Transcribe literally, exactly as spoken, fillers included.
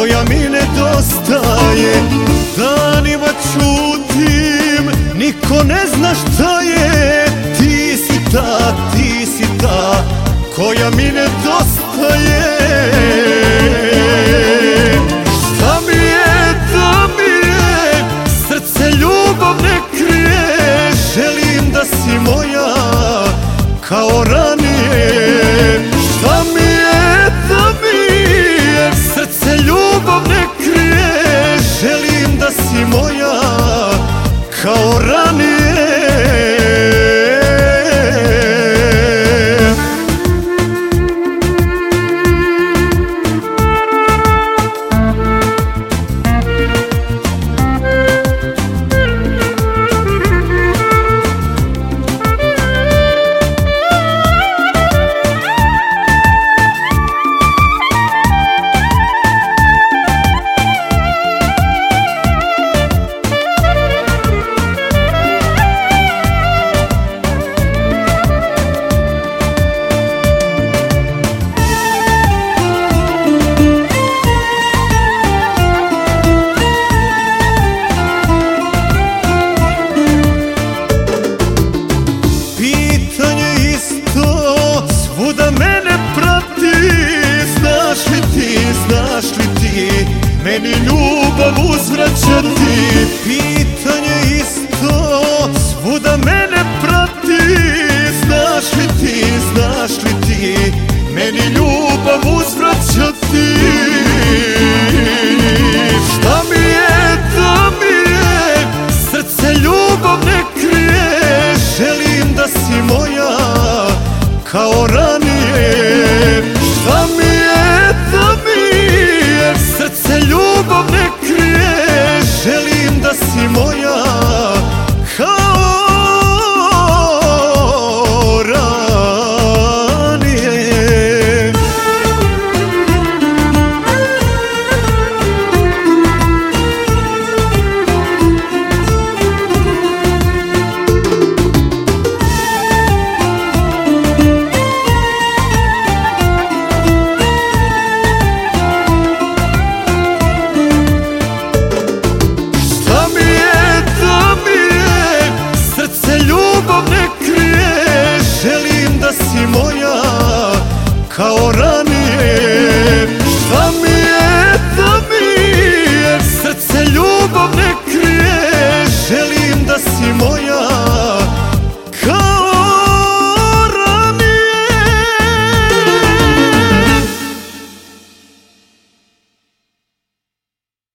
koja mi nedostaje. Danima čutim, niko ne zna šta je. Ti si ta, ti si ta koja mi nedostaje. Šta mi je da mi je srce ljubav ne krije. Želim da si moja kao ranije. Šta mi je da mi je srce ljubav ne krije. Želim da si moja kao ranije. Svuda mene prati, znaš li ti, znaš li ti meni ljubav uzvraćati? Pitanje isto, svuda mene prati, znaš li ti, znaš li ti meni ljubav